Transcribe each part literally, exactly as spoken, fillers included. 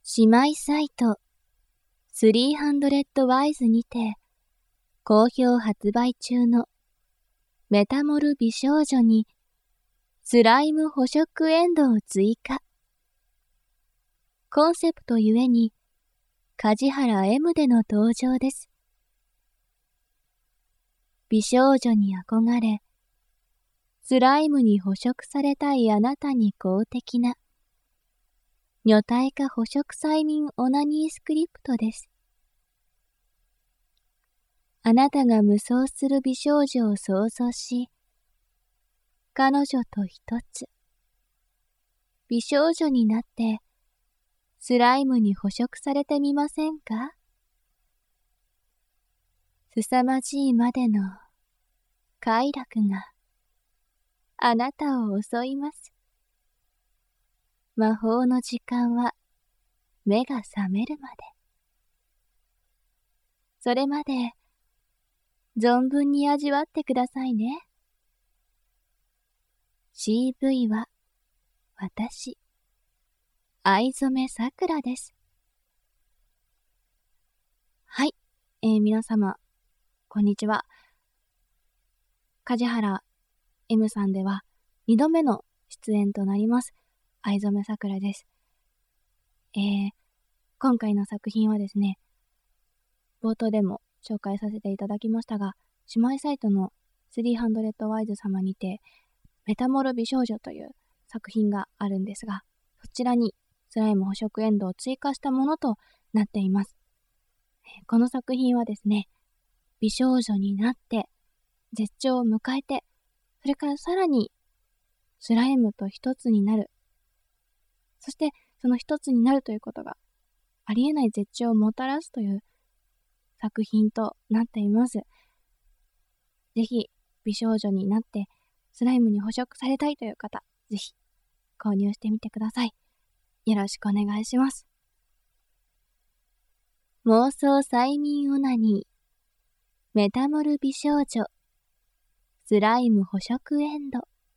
姉妹サイトスリーハンドレッドワイズにて好評発売中のメタモル美少女にスライム捕食エンドを追加。コンセプトゆえに梶原 エム での登場です。美少女に憧れ、スライムに捕食されたいあなたに公的な女体化捕食催眠オナニースクリプトです。あなたが無双する美少女を想像し、彼女と一つ、美少女になって、スライムに捕食されてみませんか？凄まじいまでの快楽があなたを襲います。魔法の時間は目が覚めるまで。それまで存分に味わってくださいね。シーブイ は私、藍染さくらです。はい、えー、皆様、こんにちは。梶原 エム さんではにどめの出演となります。藍染さくらです。えー、今回の作品はですね、冒頭でも紹介させていただきましたが、姉妹サイトのスリーハンドレッドワイズ様にて、メタモル美少女という作品があるんですが、そちらにスライム捕食エンドを追加したものとなっています。この作品はですね、美少女になって絶頂を迎えて、それからさらにスライムと一つになる。そしてその一つになるということがありえない絶頂をもたらすという作品となっています。ぜひ美少女になってスライムに捕食されたいという方、ぜひ購入してみてください。よろしくお願いします。妄想催眠オナニー、メタモル美少女、スライム捕食エンド。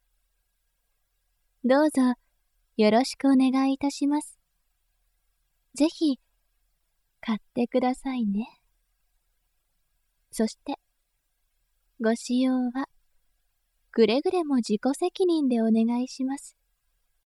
どうぞよろしくお願いいたします。ぜひ買ってくださいね。そしてご使用はくれぐれも自己責任でお願いします。